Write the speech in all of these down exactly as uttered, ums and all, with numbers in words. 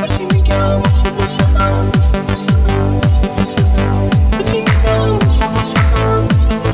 هرچی میگم شده شدم هرچی میگم شده شدم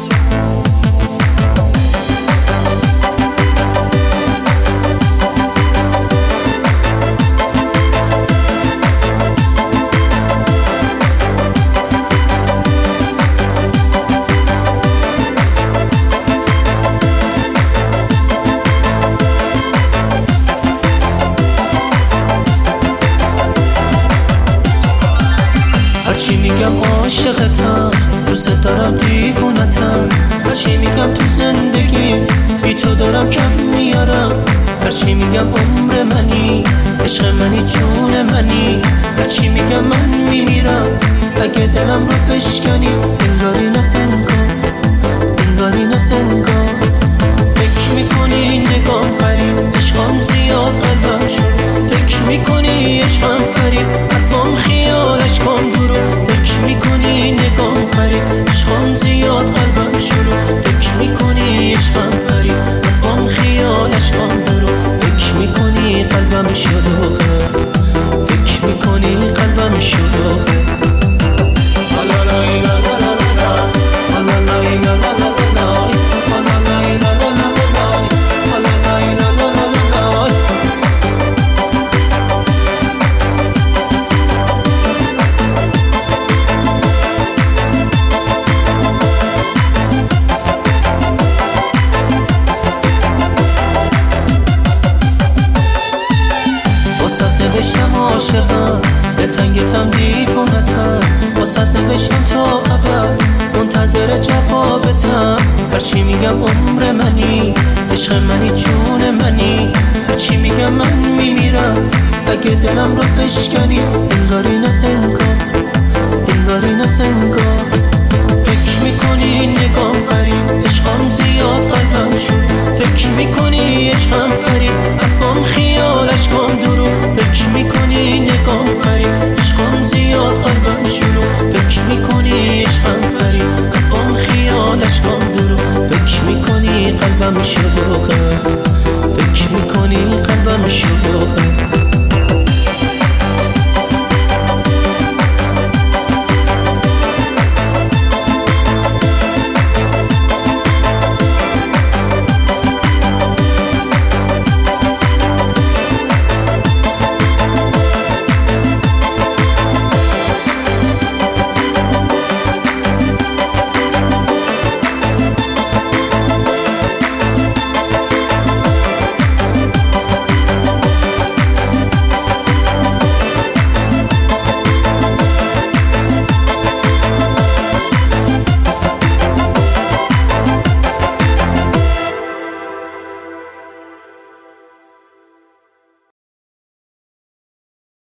هرچی میگم عاشقتم، دوست دارم دیوونتم. هرچی میگم تو زندگی بی تو دارم کم میارم. هرچی میگم عمر منی، عشق منی، جون منی. هرچی میگم من میمیرم اگه دلم رو بشکنی. انگاری نه انگار، انگاری نه انگار. فکر میکنی نگام غریب، عشقم زیاد قلبم شد. فکر میکنی عشقم فریب، حرفام خیالش کن درو. فکر میکنی نگام غریب، عشقم زیاد قلبم شد. فکر میکنی عشقم فریب، حرفام خیالش کن درو. فکر میکنی قلبم شلوغه، فکر میکنی قلبم شلوغه. نوشتم عاشقم، دلتنگتم، دیوونتم. واسه نوشتم تا ابد منتظر جوابتم. هرچی میگم عمر منی، عشق منی، جون منی. هرچی میگم من میمیرم اگه دلم رو بشکنی. انگاری نه انگار، انگاری نه انگار. فکر میکنی نگام غریب، عشقم زیاد قلبم شد. فکر میکنی عشقم فریب، حرفام خیالش کن درو. فکر میکنی نگام غریب، عشقم زیاد قلبم شلو. فکر میکنی عشقم فریب، حرفام خیالش کن درو. فکر میکنی قلبم شلوغه.